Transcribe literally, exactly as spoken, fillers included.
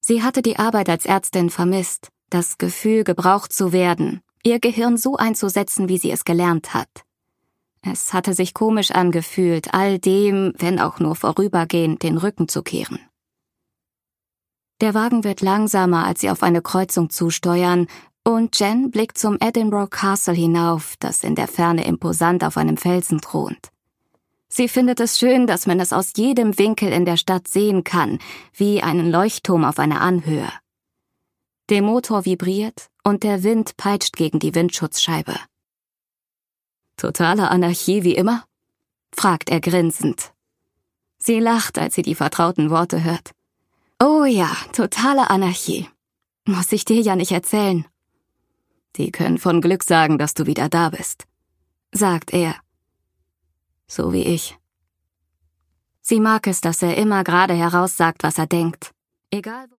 Sie hatte die Arbeit als Ärztin vermisst, das Gefühl, gebraucht zu werden, ihr Gehirn so einzusetzen, wie sie es gelernt hat. Es hatte sich komisch angefühlt, all dem, wenn auch nur vorübergehend, den Rücken zu kehren. Der Wagen wird langsamer, als sie auf eine Kreuzung zusteuern, und Jen blickt zum Edinburgh Castle hinauf, das in der Ferne imposant auf einem Felsen thront. Sie findet es schön, dass man es aus jedem Winkel in der Stadt sehen kann, wie einen Leuchtturm auf einer Anhöhe. Der Motor vibriert und der Wind peitscht gegen die Windschutzscheibe. »Totale Anarchie wie immer?« fragt er grinsend. Sie lacht, als sie die vertrauten Worte hört. »Oh ja, totale Anarchie. Muss ich dir ja nicht erzählen.« »Die können von Glück sagen, dass du wieder da bist«, sagt er. »So wie ich.« Sie mag es, dass er immer gerade heraus sagt, was er denkt. Egal